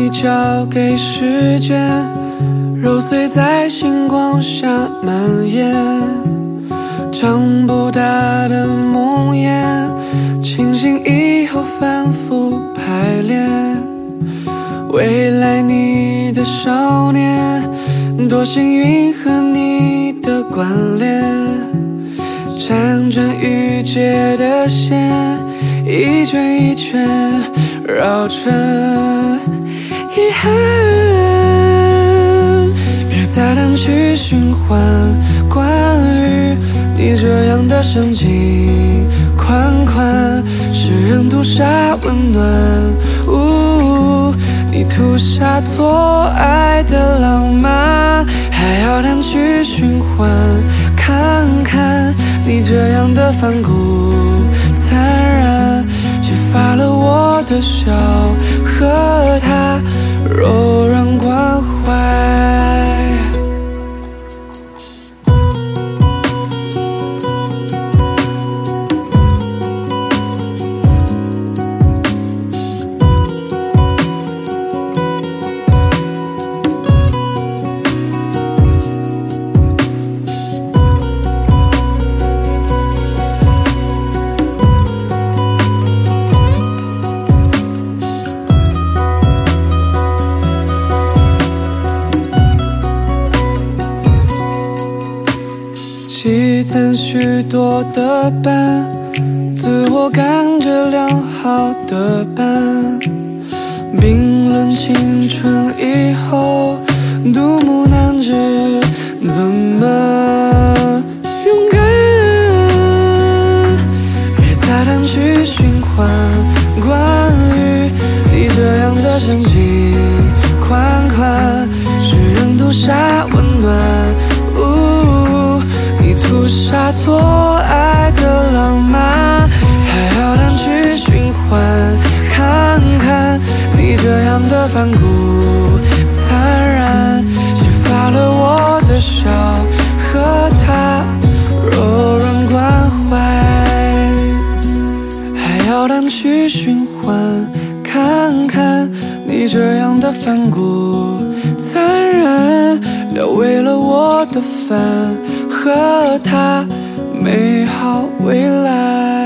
力交给时间，揉碎在星光下蔓延。长不大的梦魇，清醒以后反复排练。未来你的少年，多幸运和你的关联。辗转遇界的线，一圈一圈绕成遗憾。别再单曲循环关于你这样的深情款款，诗人涂鸦温暖，你涂下错爱的浪漫，还要单曲循环看看你这样的反骨残然，揭发了我的笑和他柔软关怀。积攒许多的伴，自我感觉良好的伴，冰冷青春以后，独木难支，怎么勇敢？别再单曲循环关于你这样的深情款款，诗人涂鸦温暖，涂下错爱的浪漫，还要单曲循环看看你这样的反骨残然，揭发了我的笑和他柔软关怀，还要单曲循环看看你这样的反骨残然，疗慰了我的烦和他美好未来。